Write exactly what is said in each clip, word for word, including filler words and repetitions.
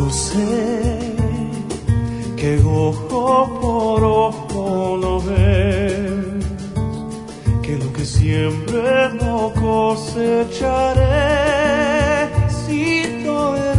Yo sé que ojo por ojo no ve, que lo que siempre no cosecharé, si te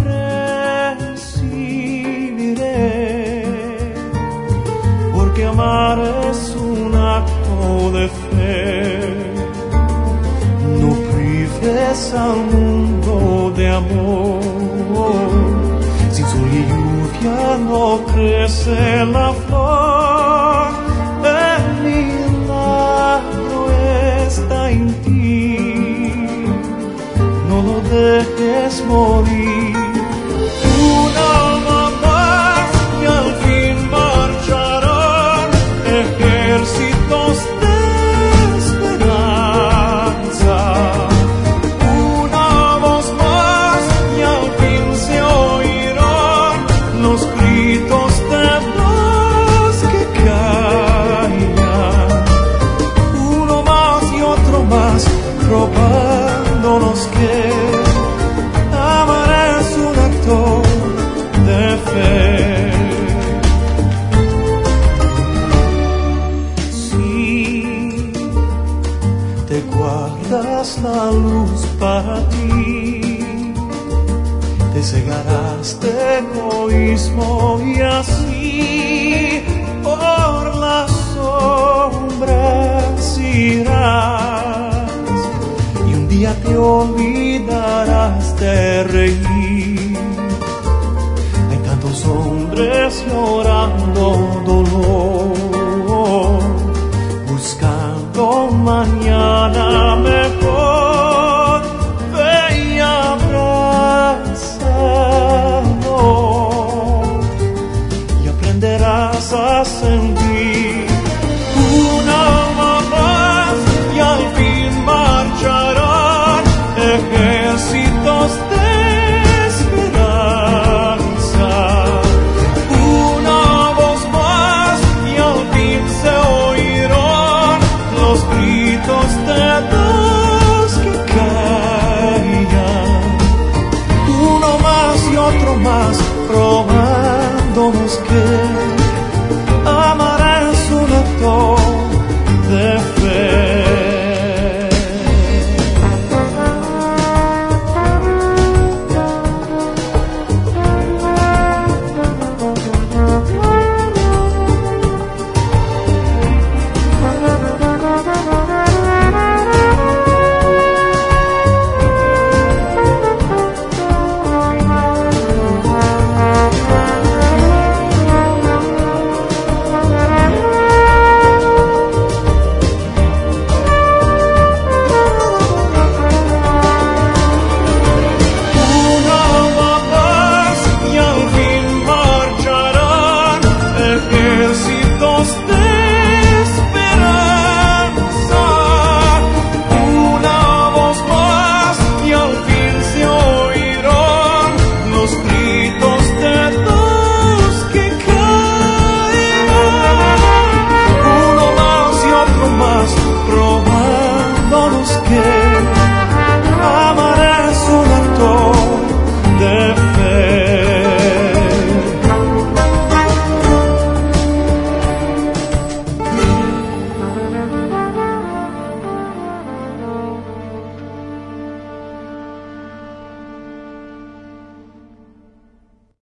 recibiré, porque amar es un acto de fe. No prives al mundo de amor, sin sol y lluvia no crece la flor. El milagro está en ti, no lo dejes morir. Un alma más y al fin marcharán ejércitos de esperanza. Una voz más y al fin se oirán los gritos de voz que caían. Uno más y otro más, probándonos que amar es un acto de fe. Si te guardas la luz para ti, te cegarás de egoísmo y así por las sombras irás, y un día te olvidarás de reír. Hay tantos hombres llorando dolor, buscando mañana mejor. Ve y abrázalo y aprenderás a sentir. Un alma más y al fin marcharán ejércitos de esperanza. Una voz más y al fin se oirán los gritos de los que caían. Uno más y otro más,